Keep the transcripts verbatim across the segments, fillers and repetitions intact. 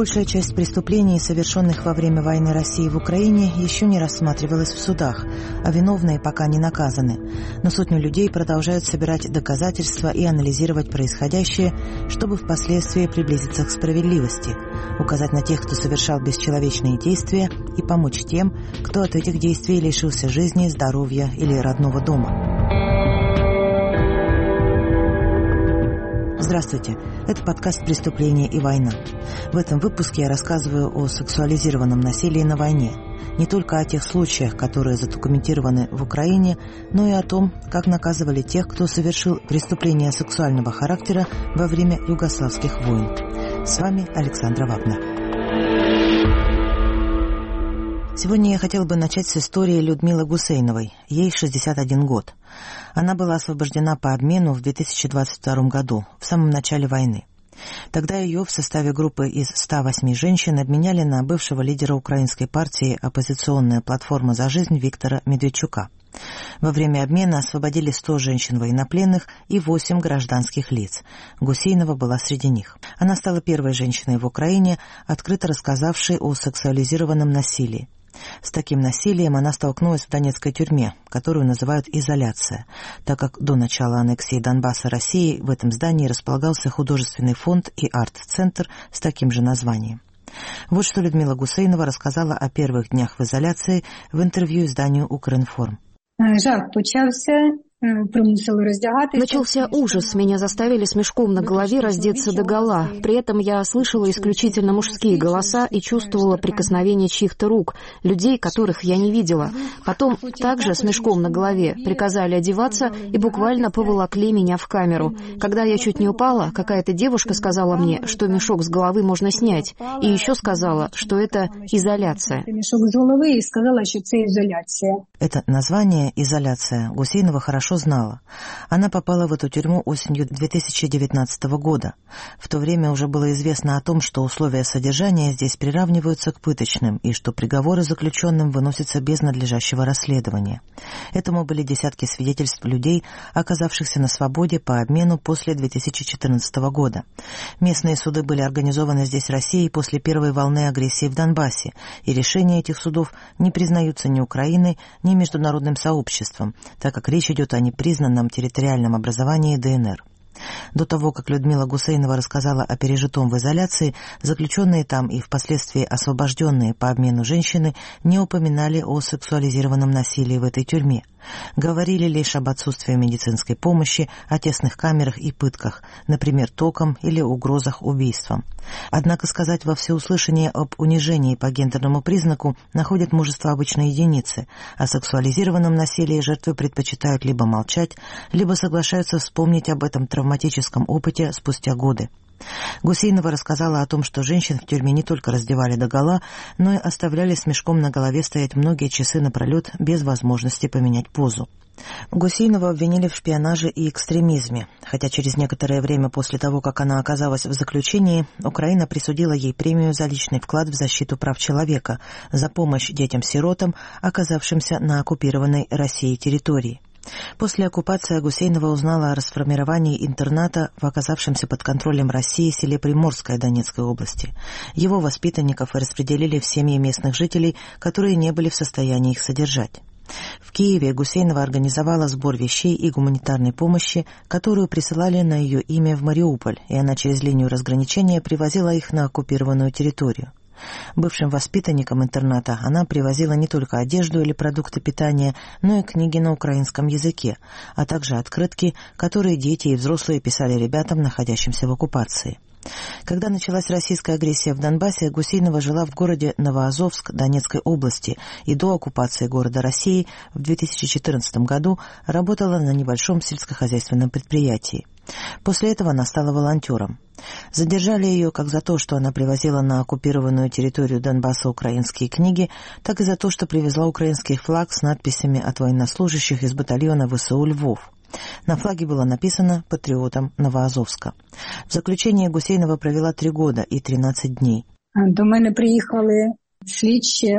Большая часть преступлений, совершенных во время войны России в Украине, еще не рассматривалась в судах, а виновные пока не наказаны. Но сотни людей продолжают собирать доказательства и анализировать происходящее, чтобы впоследствии приблизиться к справедливости, указать на тех, кто совершал бесчеловечные действия, и помочь тем, кто от этих действий лишился жизни, здоровья или родного дома. Здравствуйте, это подкаст «Преступление и война». В этом выпуске я рассказываю о сексуализированном насилии на войне. Не только о тех случаях, которые задокументированы в Украине, но и о том, как наказывали тех, кто совершил преступления сексуального характера во время югославских войн. С вами Александра Вагнер. Сегодня я хотела бы начать с истории Людмилы Гусейновой. Ей шестьдесят один год. Она была освобождена по обмену в две тысячи двадцать втором году, в самом начале войны. Тогда ее в составе группы из ста восьми женщин обменяли на бывшего лидера украинской партии «Оппозиционная платформа за жизнь» Виктора Медведчука. Во время обмена освободили сто женщин-военнопленных и восемь гражданских лиц. Гусейнова была среди них. Она стала первой женщиной в Украине, открыто рассказавшей о сексуализированном насилии. С таким насилием она столкнулась в донецкой тюрьме, которую называют «изоляция», так как до начала аннексии Донбасса России в этом здании располагался художественный фонд и арт-центр с таким же названием. Вот что Людмила Гусейнова рассказала о первых днях в изоляции в интервью изданию «Укринформ». Жах почався. Начался ужас. Меня заставили с мешком на голове раздеться догола. При этом я слышала исключительно мужские голоса и чувствовала прикосновение чьих-то рук, людей, которых я не видела. Потом также с мешком на голове приказали одеваться и буквально поволокли меня в камеру. Когда я чуть не упала, какая-то девушка сказала мне, что мешок с головы можно снять, и еще сказала, что это изоляция. Это название «изоляция» Гусейнова хорошо знала. Она попала в эту тюрьму осенью две тысячи девятнадцатого года. В то время уже было известно о том, что условия содержания здесь приравниваются к пыточным и что приговоры заключенным выносятся без надлежащего расследования. Этому были десятки свидетельств людей, оказавшихся на свободе по обмену после две тысячи четырнадцатого года. Местные суды были организованы здесь Россией после первой волны агрессии в Донбассе, и решения этих судов не признаются ни Украиной, ни международным сообществом, так как речь идет о непризнанном территориальном образовании ДНР. До того, как Людмила Гусейнова рассказала о пережитом в изоляции, заключенные там и впоследствии освобожденные по обмену женщины не упоминали о сексуализированном насилии в этой тюрьме. Говорили лишь об отсутствии медицинской помощи, о тесных камерах и пытках, например, током или угрозах убийством. Однако сказать во всеуслышание об унижении по гендерному признаку находят мужество обычной единицы. О сексуализированном насилии жертвы предпочитают либо молчать, либо соглашаются вспомнить об этом травматическом опыте спустя годы. Гусейнова рассказала о том, что женщин в тюрьме не только раздевали догола, но и оставляли с мешком на голове стоять многие часы напролет без возможности поменять позу. Гусейнову обвинили в шпионаже и экстремизме, хотя через некоторое время после того, как она оказалась в заключении, Украина присудила ей премию за личный вклад в защиту прав человека, за помощь детям-сиротам, оказавшимся на оккупированной Россией территории. После оккупации Гусейнова узнала о расформировании интерната в оказавшемся под контролем России селе Приморское Донецкой области. Его воспитанников распределили в семьи местных жителей, которые не были в состоянии их содержать. В Киеве Гусейнова организовала сбор вещей и гуманитарной помощи, которую присылали на ее имя в Мариуполь, и она через линию разграничения привозила их на оккупированную территорию. Бывшим воспитанникам интерната она привозила не только одежду или продукты питания, но и книги на украинском языке, а также открытки, которые дети и взрослые писали ребятам, находящимся в оккупации. Когда началась российская агрессия в Донбассе, Гусейнова жила в городе Новоазовск Донецкой области и до оккупации города Россией в две тысячи четырнадцатом году работала на небольшом сельскохозяйственном предприятии. После этого она стала волонтером. Задержали ее как за то, что она привозила на оккупированную территорию Донбасса украинские книги, так и за то, что привезла украинский флаг с надписями от военнослужащих из батальона ВСУ «Львов». На флаге было написано «Патриотам Новоазовска». В заключении Гусейнова провела три года и тринадцать дней. До мене приїхали слідчі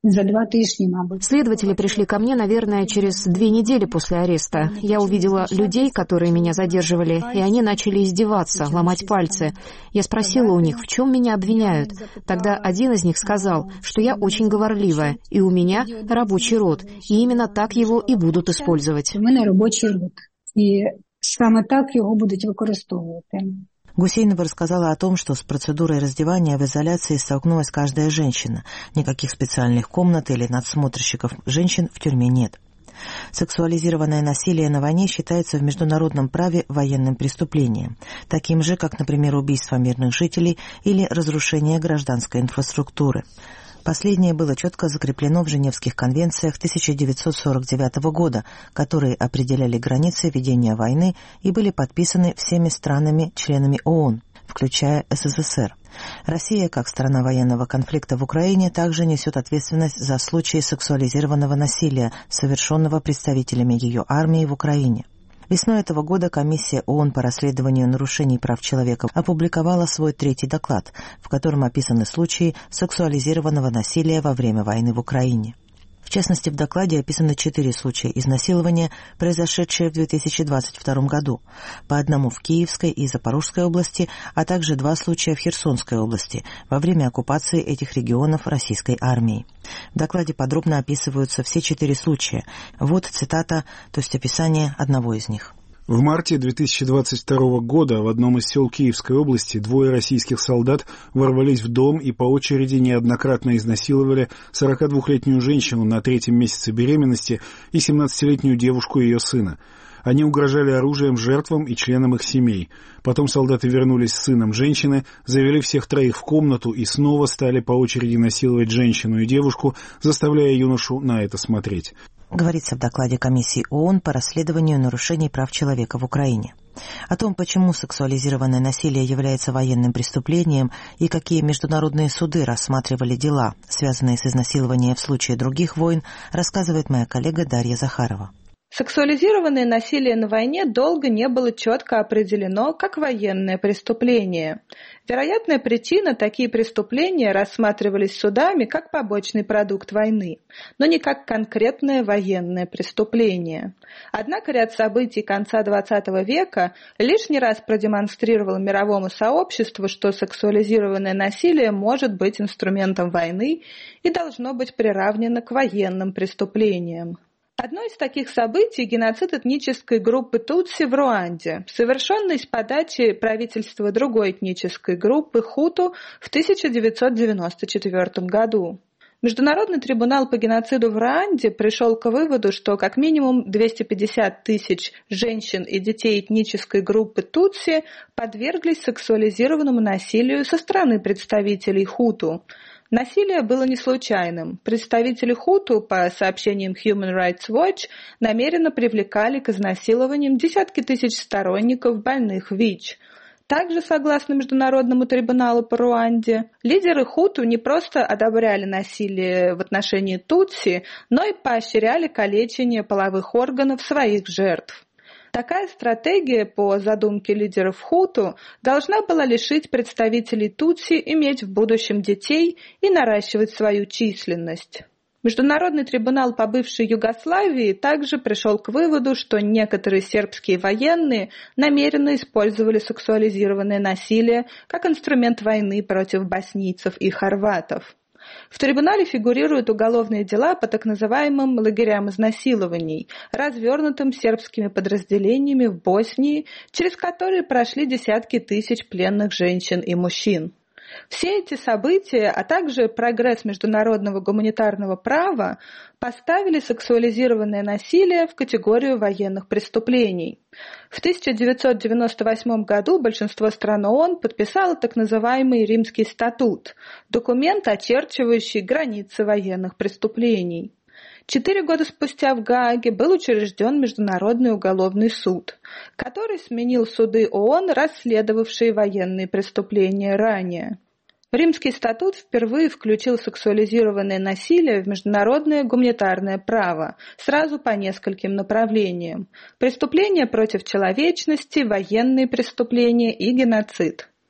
За два тижні, мабуть. Следователи пришли ко мне, наверное, через две недели после ареста. Я увидела людей, которые меня задерживали, и они начали издеваться, ломать пальцы. Я спросила у них, в чем меня обвиняют. Тогда один из них сказал, что я очень говорливая, и у меня рабочий рот, и именно так его и будут использовать. У мене робочий рот, і саме так його будуть використовувати. Гусейнова рассказала о том, что с процедурой раздевания в изоляции столкнулась каждая женщина. Никаких специальных комнат или надсмотрщиков женщин в тюрьме нет. Сексуализированное насилие на войне считается в международном праве военным преступлением, таким же, как, например, убийство мирных жителей или разрушение гражданской инфраструктуры. Последнее было четко закреплено в Женевских конвенциях тысяча девятьсот сорок девятого года, которые определяли границы ведения войны и были подписаны всеми странами-членами ООН, включая СССР. Россия, как страна военного конфликта в Украине, также несет ответственность за случаи сексуализированного насилия, совершенного представителями ее армии в Украине. Весной этого года Комиссия ООН по расследованию нарушений прав человека опубликовала свой третий доклад, в котором описаны случаи сексуализированного насилия во время войны в Украине. В частности, в докладе описаны четыре случая изнасилования, произошедшие в две тысячи двадцать втором году, по одному в Киевской и Запорожской области, а также два случая в Херсонской области во время оккупации этих регионов российской армией. В докладе подробно описываются все четыре случая. Вот цитата, то есть описание одного из них. В марте две тысячи двадцать второго года в одном из сел Киевской области двое российских солдат ворвались в дом и по очереди неоднократно изнасиловали сорокадвухлетнюю женщину на третьем месяце беременности и семнадцатилетнюю девушку ее сына. Они угрожали оружием жертвам и членам их семей. Потом солдаты вернулись с сыном женщины, завели всех троих в комнату и снова стали по очереди насиловать женщину и девушку, заставляя юношу на это смотреть. Говорится в докладе Комиссии ООН по расследованию нарушений прав человека в Украине. О том, почему сексуализированное насилие является военным преступлением и какие международные суды рассматривали дела, связанные с изнасилованием в случае других войн, рассказывает моя коллега Дарья Захарова. Сексуализированное насилие на войне долго не было четко определено как военное преступление. Вероятная причина – такие преступления рассматривались судами как побочный продукт войны, но не как конкретное военное преступление. Однако ряд событий конца двадцатого века лишний раз продемонстрировал мировому сообществу, что сексуализированное насилие может быть инструментом войны и должно быть приравнено к военным преступлениям. Одно из таких событий – геноцид этнической группы Тутси в Руанде, совершенный с подачи правительства другой этнической группы Хуту в тысяча девятьсот девяносто четвёртом году. Международный трибунал по геноциду в Руанде пришел к выводу, что как минимум двести пятьдесят тысяч женщин и детей этнической группы Тутси подверглись сексуализированному насилию со стороны представителей Хуту. Насилие было не случайным. Представители Хуту, по сообщениям Human Rights Watch, намеренно привлекали к изнасилованиям десятки тысяч сторонников больных ВИЧ. Также, согласно Международному трибуналу по Руанде, лидеры Хуту не просто одобряли насилие в отношении Тутси, но и поощряли калечение половых органов своих жертв. Такая стратегия, по задумке лидеров Хуту, должна была лишить представителей Тутси иметь в будущем детей и наращивать свою численность. Международный трибунал по бывшей Югославии также пришел к выводу, что некоторые сербские военные намеренно использовали сексуализированное насилие как инструмент войны против боснийцев и хорватов. В трибунале фигурируют уголовные дела по так называемым лагерям изнасилований, развернутым сербскими подразделениями в Боснии, через которые прошли десятки тысяч пленных женщин и мужчин. Все эти события, а также прогресс международного гуманитарного права поставили сексуализированное насилие в категорию военных преступлений. В тысяча девятьсот девяносто восьмом году большинство стран ООН подписало так называемый Римский статут – документ, очерчивающий границы военных преступлений. Четыре года спустя в Гааге был учрежден Международный уголовный суд, который сменил суды ООН, расследовавшие военные преступления ранее. Римский статут впервые включил сексуализированное насилие в международное гуманитарное право сразу по нескольким направлениям: преступления против человечности, военные преступления и геноцид.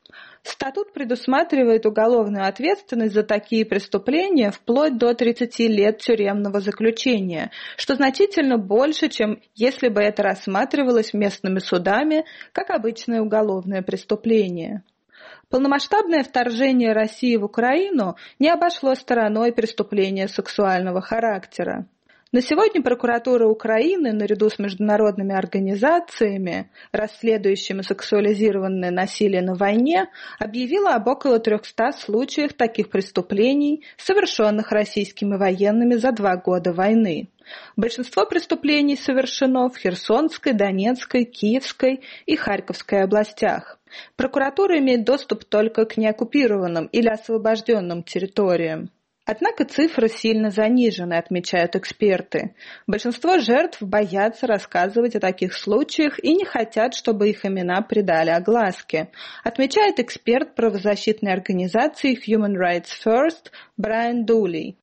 Статут предусматривает уголовную ответственность за такие преступления вплоть до тридцати лет тюремного заключения, что значительно больше, чем если бы это рассматривалось местными судами как обычное уголовное преступление. Полномасштабное вторжение России в Украину не обошло стороной преступления сексуального характера. На сегодня прокуратура Украины, наряду с международными организациями, расследующими сексуализированное насилие на войне, объявила об около трехстах случаях таких преступлений, совершенных российскими военными за два года войны. Большинство преступлений совершено в Херсонской, Донецкой, Киевской и Харьковской областях. Прокуратура имеет доступ только к неоккупированным или освобожденным территориям. Однако цифры сильно занижены, отмечают эксперты. Большинство жертв боятся рассказывать о таких случаях и не хотят, чтобы их имена придали огласке, отмечает эксперт правозащитной организации Human Rights First Брайан Дули.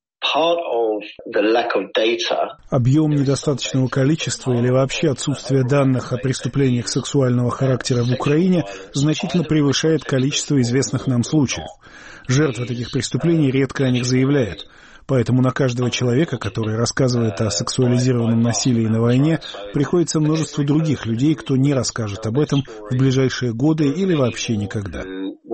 Объем недостаточного количества или вообще отсутствие данных о преступлениях сексуального характера в Украине значительно превышает количество известных нам случаев. Жертвы таких преступлений редко о них заявляют. Поэтому на каждого человека, который рассказывает о сексуализированном насилии на войне, приходится множество других людей, кто не расскажет об этом в ближайшие годы или вообще никогда.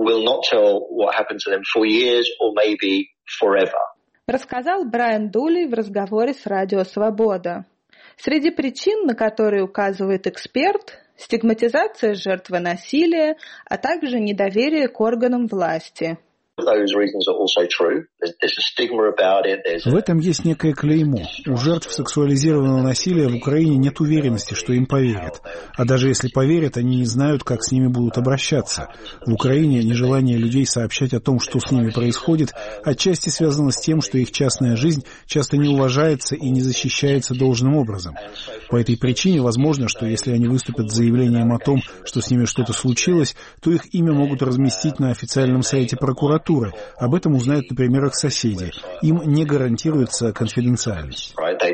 Рассказал Брайан Дули в разговоре с Радио Свобода. Среди причин, на которые указывает эксперт, стигматизация жертвы насилия, а также недоверие к органам власти. В этом есть некое клеймо. У жертв сексуализированного насилия в Украине нет уверенности, что им поверят. А даже если поверят, они не знают, как с ними будут обращаться. В Украине нежелание людей сообщать о том, что с ними происходит, отчасти связано с тем, что их частная жизнь часто не уважается и не защищается должным образом. По этой причине возможно, что если они выступят с заявлением о том, что с ними что-то случилось, то их имя могут разместить на официальном сайте прокуратуры. Об этом узнают, например, их соседи. Им не гарантируется конфиденциальность.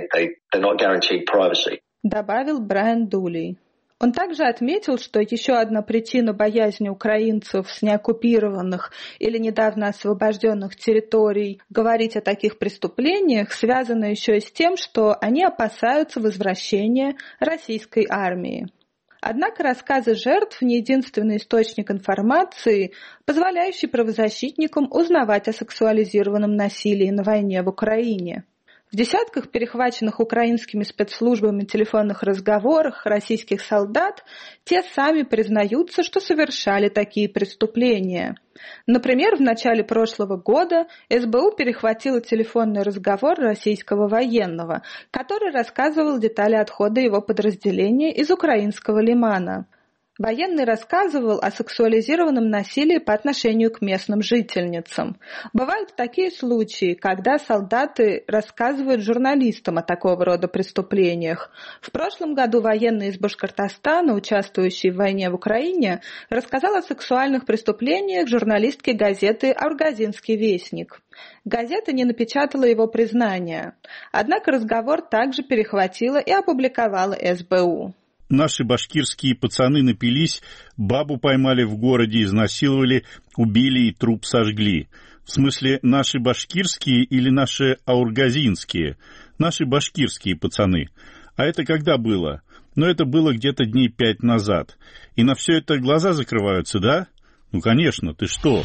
Добавил Брайан Дули. Он также отметил, что еще одна причина боязни украинцев с неоккупированных или недавно освобожденных территорий говорить о таких преступлениях связана еще и с тем, что они опасаются возвращения российской армии. Однако рассказы жертв не единственный источник информации, позволяющий правозащитникам узнавать о сексуализированном насилии на войне в Украине. В десятках перехваченных украинскими спецслужбами телефонных разговорах российских солдат те сами признаются, что совершали такие преступления. Например, в начале прошлого года эс бэ у перехватила телефонный разговор российского военного, который рассказывал детали отхода его подразделения из украинского лимана. Военный рассказывал о сексуализированном насилии по отношению к местным жительницам. Бывают такие случаи, когда солдаты рассказывают журналистам о такого рода преступлениях. В прошлом году военный из Башкортостана, участвующий в войне в Украине, рассказал о сексуальных преступлениях журналистке газеты «Аургазинский вестник». Газета не напечатала его признания. Однако разговор также перехватила и опубликовала эс бэ у. Наши башкирские пацаны напились, бабу поймали в городе, изнасиловали, убили и труп сожгли. В смысле, наши башкирские или наши аургазинские? Наши башкирские пацаны. А это когда было? Ну, это было где-то дней пять назад. И на все это глаза закрываются, да? Ну, конечно, ты что?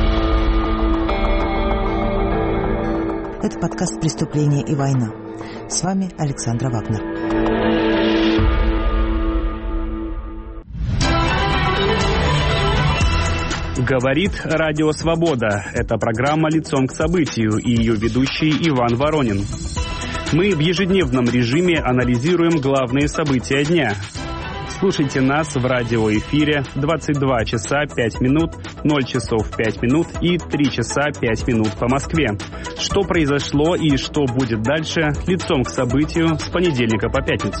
Это подкаст «Преступление и война». С вами Александра Вагнер. Говорит Радио Свобода. Это программа «Лицом к событию» и ее ведущий Иван Воронин. Мы в ежедневном режиме анализируем главные события дня. Слушайте нас в радиоэфире двадцать два часа пять минут, ноль часов пять минут и три часа пять минут по Москве. Что произошло и что будет дальше, лицом к событию с понедельника по пятницу.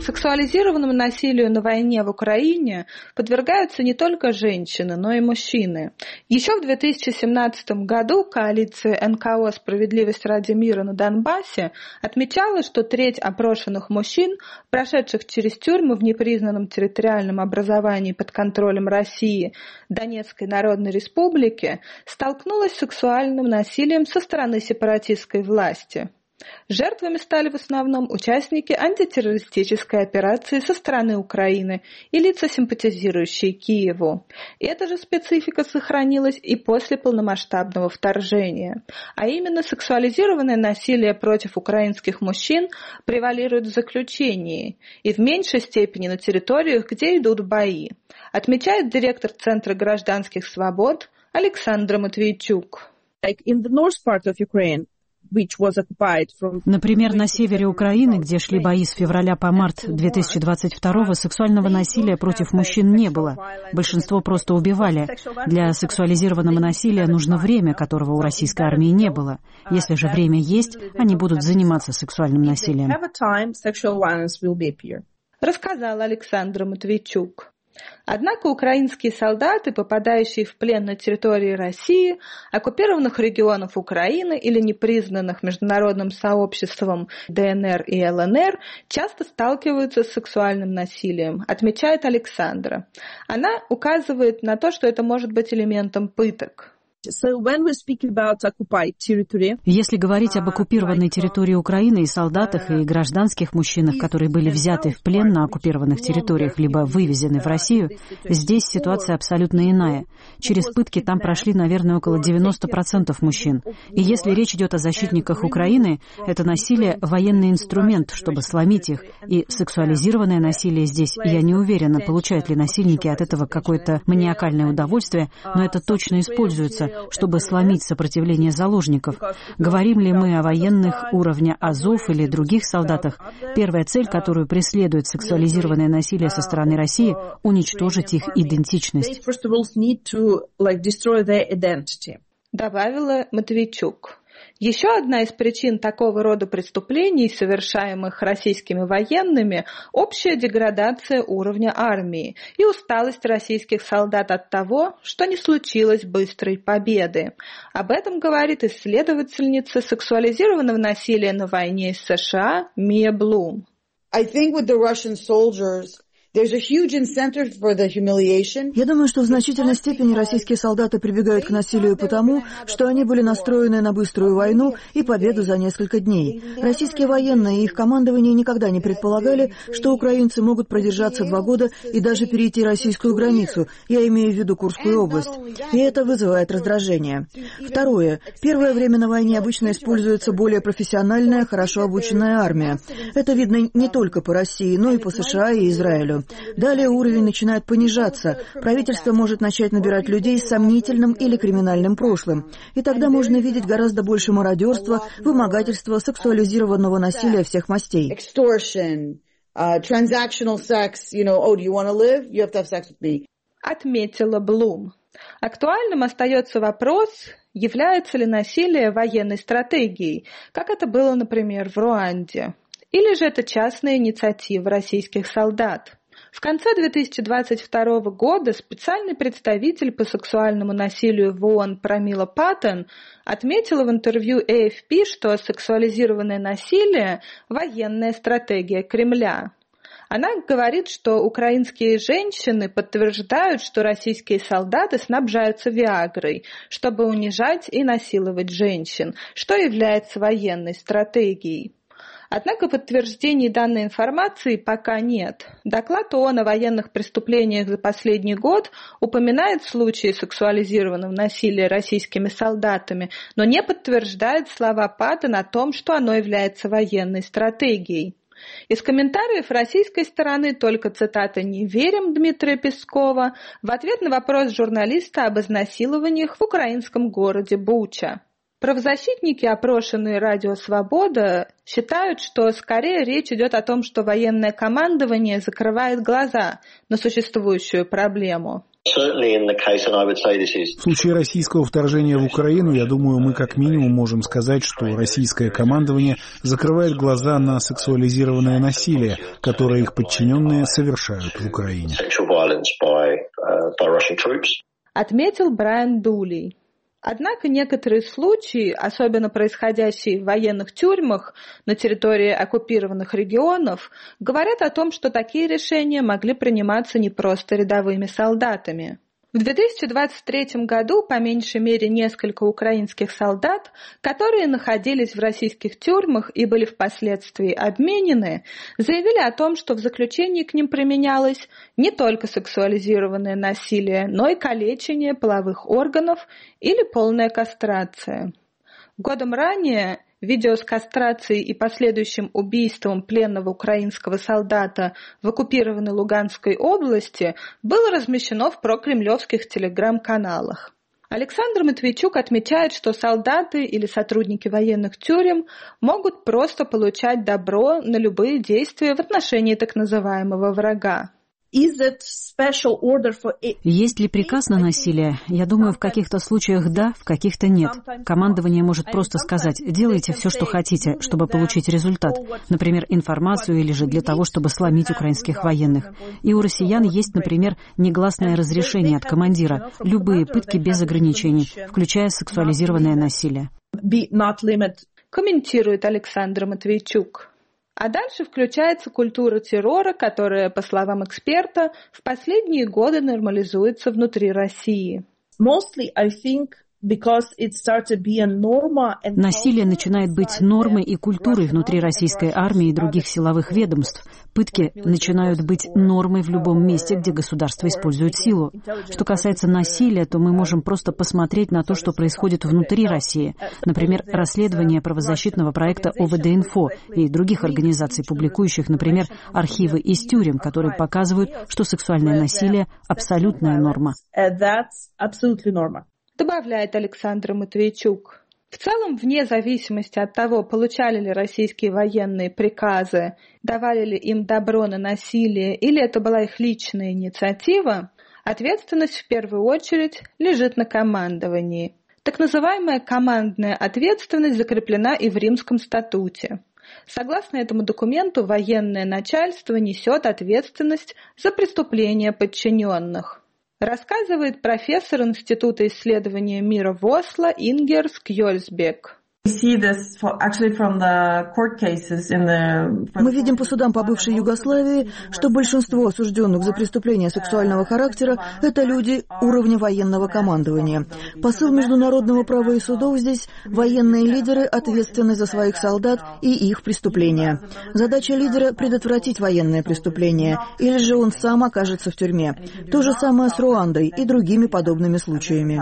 Сексуализированному насилию на войне в Украине подвергаются не только женщины, но и мужчины. Еще в две тысячи семнадцатом году коалиция эн ка о «Справедливость ради мира» на Донбассе отмечала, что треть опрошенных мужчин, прошедших через тюрьмы в непризнанном территориальном образовании под контролем России Донецкой Народной Республики, столкнулась с сексуальным насилием со стороны сепаратистской власти. Жертвами стали в основном участники антитеррористической операции со стороны Украины и лица, симпатизирующие Киеву. Эта же специфика сохранилась и после полномасштабного вторжения. А именно сексуализированное насилие против украинских мужчин превалирует в заключении и в меньшей степени на территориях, где идут бои, отмечает директор Центра гражданских свобод Александра Матвейчук. Like in the north part of Ukraine, Например, на севере Украины, где шли бои с февраля по март две тысячи двадцать второго, сексуального насилия против мужчин не было. Большинство просто убивали. Для сексуализированного насилия нужно время, которого у российской армии не было. Если же время есть, они будут заниматься сексуальным насилием. Рассказала Александра Матвейчук. Однако украинские солдаты, попадающие в плен на территории России, оккупированных регионов Украины или непризнанных международным сообществом дэ эн эр и эл эн эр, часто сталкиваются с сексуальным насилием, отмечает Александра. Она указывает на то, что это может быть элементом пыток. Если говорить об оккупированной территории Украины и солдатах и гражданских мужчинах, которые были взяты в плен на оккупированных территориях, либо вывезены в Россию, здесь ситуация абсолютно иная. Через пытки там прошли, наверное, около девяносто процентов мужчин. И если речь идет о защитниках Украины, это насилие — военный инструмент, чтобы сломить их. И сексуализированное насилие здесь, я не уверена, получают ли насильники от этого какое-то маниакальное удовольствие, но это точно используется, чтобы сломить сопротивление заложников. Говорим ли мы о военных уровня Азов или других солдатах, первая цель, которую преследует сексуализированное насилие со стороны России — уничтожить их идентичность. Добавила Матвейчук. Еще одна из причин такого рода преступлений, совершаемых российскими военными, общая деградация уровня армии и усталость российских солдат от того, что не случилось быстрой победы. Об этом говорит исследовательница сексуализированного насилия на войне из США Мия Блум. I think with the Russian soldiers, there's a huge incentive for the humiliation. Я думаю, что в значительной степени российские солдаты прибегают к насилию потому, что они были настроены на быструю войну и победу за несколько дней. Российские военные и их командование никогда не предполагали, что украинцы могут продержаться два года и даже перейти российскую границу, я имею в виду Курскую область. И это вызывает раздражение. Второе. Первое время на войне обычно используется более профессиональная, хорошо обученная армия. Это видно не только по России, но и по США и Израилю. Далее уровень начинает понижаться. Правительство может начать набирать людей с сомнительным или криминальным прошлым. И тогда можно видеть гораздо больше мародерства, вымогательства, сексуализированного насилия всех мастей. Отметила Блум. Актуальным остается вопрос, является ли насилие военной стратегией, как это было, например, в Руанде. Или же это частная инициатива российских солдат. В конце две тысячи двадцать второго года специальный представитель по сексуальному насилию в ООН Прамила Паттен отметила в интервью эй эф пи, что сексуализированное насилие – военная стратегия Кремля. Она говорит, что украинские женщины подтверждают, что российские солдаты снабжаются виагрой, чтобы унижать и насиловать женщин, что является военной стратегией. Однако подтверждений данной информации пока нет. Доклад ООН о военных преступлениях за последний год упоминает случаи сексуализированного насилия российскими солдатами, но не подтверждает слова Паттен о том, что оно является военной стратегией. Из комментариев российской стороны только цитата «Не верим» Дмитрия Пескова в ответ на вопрос журналиста об изнасилованиях в украинском городе Буча. Правозащитники, опрошенные «Радио Свобода», считают, что скорее речь идет о том, что военное командование закрывает глаза на существующую проблему. В случае российского вторжения в Украину, я думаю, мы как минимум можем сказать, что российское командование закрывает глаза на сексуализированное насилие, которое их подчиненные совершают в Украине. Отметил Брайан Дулей. Однако некоторые случаи, особенно происходящие в военных тюрьмах на территории оккупированных регионов, говорят о том, что такие решения могли приниматься не просто рядовыми солдатами. В две тысячи двадцать третьем году по меньшей мере несколько украинских солдат, которые находились в российских тюрьмах и были впоследствии обменены, заявили о том, что в заключении к ним применялось не только сексуализированное насилие, но и калечение половых органов или полная кастрация. Годом ранее видео с кастрацией и последующим убийством пленного украинского солдата в оккупированной Луганской области было размещено в прокремлевских телеграм-каналах. Александр Матвейчук отмечает, что солдаты или сотрудники военных тюрем могут просто получать добро на любые действия в отношении так называемого врага. Есть ли приказ на насилие? Я думаю, в каких-то случаях да, в каких-то нет. Командование может просто сказать: делайте все, что хотите, чтобы получить результат. Например, информацию или же для того, чтобы сломить украинских военных. И у россиян есть, например, негласное разрешение от командира. Любые пытки без ограничений, включая сексуализированное насилие. Комментирует Александр Матвейчук. А дальше включается культура террора, которая, по словам эксперта, в последние годы нормализуется внутри России. Насилие начинает быть нормой и культурой внутри российской армии и других силовых ведомств. Пытки начинают быть нормой в любом месте, где государство использует силу. Что касается насилия, то мы можем просто посмотреть на то, что происходит внутри России. Например, расследование правозащитного проекта О В Д Инфо и других организаций, публикующих, например, архивы из тюрем, которые показывают, что сексуальное насилие – абсолютная норма. Добавляет Александр Матвейчук. В целом, вне зависимости от того, получали ли российские военные приказы, давали ли им добро на насилие или это была их личная инициатива, ответственность в первую очередь лежит на командовании. Так называемая командная ответственность закреплена и в Римском статуте. Согласно этому документу, военное начальство несет ответственность за преступления подчиненных. Рассказывает профессор Института исследования мира в Осло Ингер Скьёльсбек. Мы видим по судам по бывшей Югославии, что большинство осужденных за преступления сексуального характера – это люди уровня военного командования. Посыл международного права и судов здесь – военные лидеры ответственны за своих солдат и их преступления. Задача лидера – предотвратить военное преступление, или же он сам окажется в тюрьме. То же самое с Руандой и другими подобными случаями.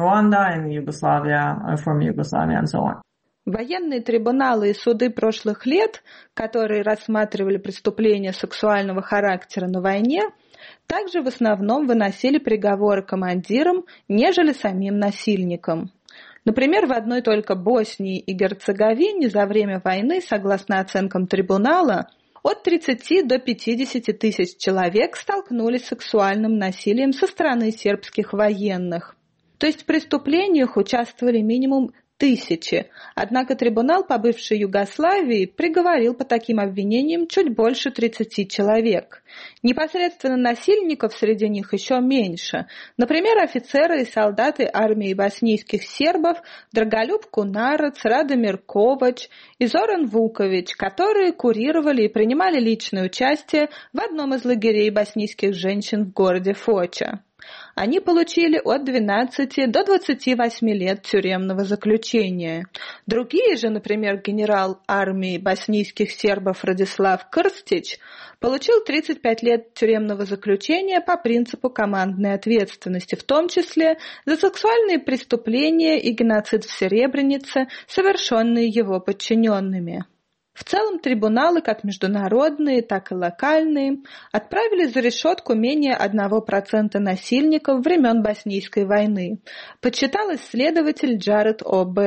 Военные трибуналы и суды прошлых лет, которые рассматривали преступления сексуального характера на войне, также в основном выносили приговоры командирам, нежели самим насильникам. Например, в одной только Боснии и Герцеговине за время войны, согласно оценкам трибунала, от тридцати до пятидесяти тысяч человек столкнулись с сексуальным насилием со стороны сербских военных. То есть в преступлениях участвовали минимум тысячи. Однако трибунал по бывшей Югославии приговорил по таким обвинениям чуть больше тридцати человек. Непосредственно насильников среди них еще меньше. Например, офицеры и солдаты армии боснийских сербов Драголюб Кунарац, Радомир Ковач и Зоран Вукович, которые курировали и принимали личное участие в одном из лагерей боснийских женщин в городе Фоча. Они получили от двенадцати до двадцати восьми лет тюремного заключения. Другие же, например, генерал армии боснийских сербов Радислав Крстич, получил тридцать пять лет тюремного заключения по принципу командной ответственности, в том числе за сексуальные преступления и геноцид в Сребренице, совершенные его подчиненными. В целом трибуналы, как международные, так и локальные, отправили за решетку менее одного процента насильников времен Боснийской войны, подсчитал исследователь Джаред О. Белл.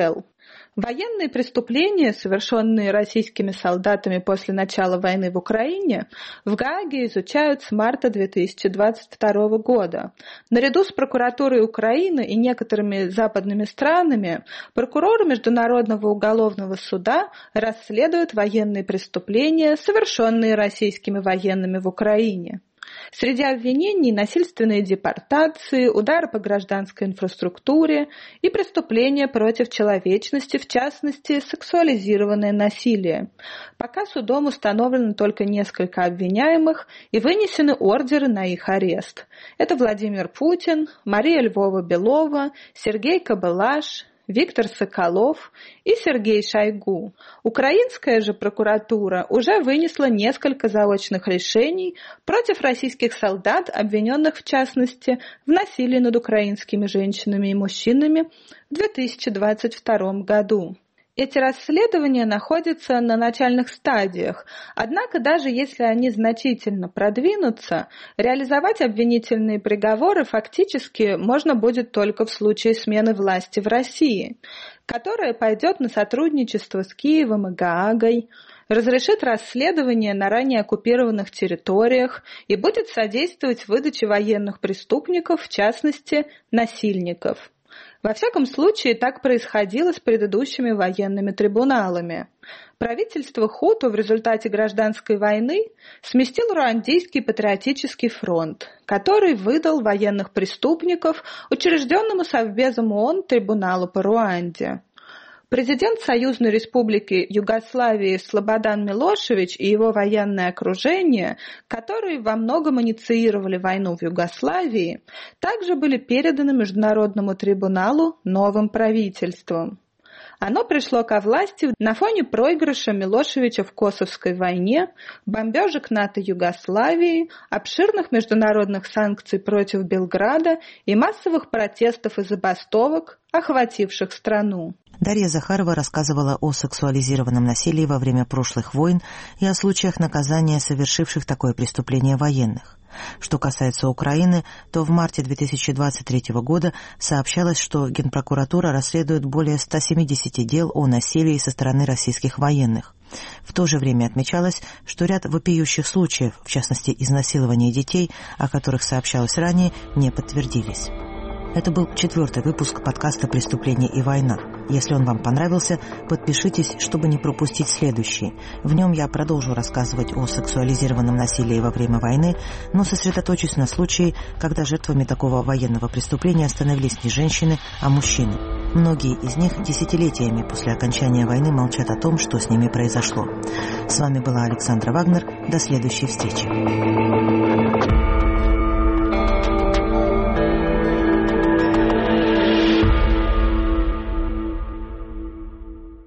Военные преступления, совершенные российскими солдатами после начала войны в Украине, в Гааге изучают с марта две тысячи двадцать второго года. Наряду с прокуратурой Украины и некоторыми западными странами, прокуроры Международного уголовного суда расследуют военные преступления, совершенные российскими военными в Украине. Среди обвинений насильственные депортации, удары по гражданской инфраструктуре и преступления против человечности, в частности, сексуализированное насилие. Пока судом установлено только несколько обвиняемых и вынесены ордеры на их арест. Это Владимир Путин, Мария Львова-Белова, Сергей Кобылаш, Виктор Соколов и Сергей Шойгу. Украинская же прокуратура уже вынесла несколько заочных решений против российских солдат, обвиненных в частности в насилии над украинскими женщинами и мужчинами в две тысячи двадцать втором году. Эти расследования находятся на начальных стадиях, однако даже если они значительно продвинутся, реализовать обвинительные приговоры фактически можно будет только в случае смены власти в России, которая пойдет на сотрудничество с Киевом и Гаагой, разрешит расследование на ранее оккупированных территориях и будет содействовать выдаче военных преступников, в частности, насильников. Во всяком случае, так происходило с предыдущими военными трибуналами. Правительство Хуту в результате гражданской войны сместил Руандийский патриотический фронт, который выдал военных преступников учрежденному Совбезом ООН трибуналу по Руанде. Президент Союзной Республики Югославии Слободан Милошевич и его военное окружение, которые во многом инициировали войну в Югославии, также были переданы Международному трибуналу новым правительством. Оно пришло ко власти на фоне проигрыша Милошевича в Косовской войне, бомбежек НАТО Югославии, обширных международных санкций против Белграда и массовых протестов и забастовок, охвативших страну. Дарья Захарова рассказывала о сексуализированном насилии во время прошлых войн и о случаях наказания совершивших такое преступление военных. Что касается Украины, то в марте две тысячи двадцать третьего года сообщалось, что Генпрокуратура расследует более ста семидесяти дел о насилии со стороны российских военных. В то же время отмечалось, что ряд вопиющих случаев, в частности изнасилования детей, о которых сообщалось ранее, не подтвердились. Это был четвертый выпуск подкаста «Преступление и война». Если он вам понравился, подпишитесь, чтобы не пропустить следующий. В нем я продолжу рассказывать о сексуализированном насилии во время войны, но сосредоточусь на случае, когда жертвами такого военного преступления становились не женщины, а мужчины. Многие из них десятилетиями после окончания войны молчат о том, что с ними произошло. С вами была Александра Вагнер. До следующей встречи.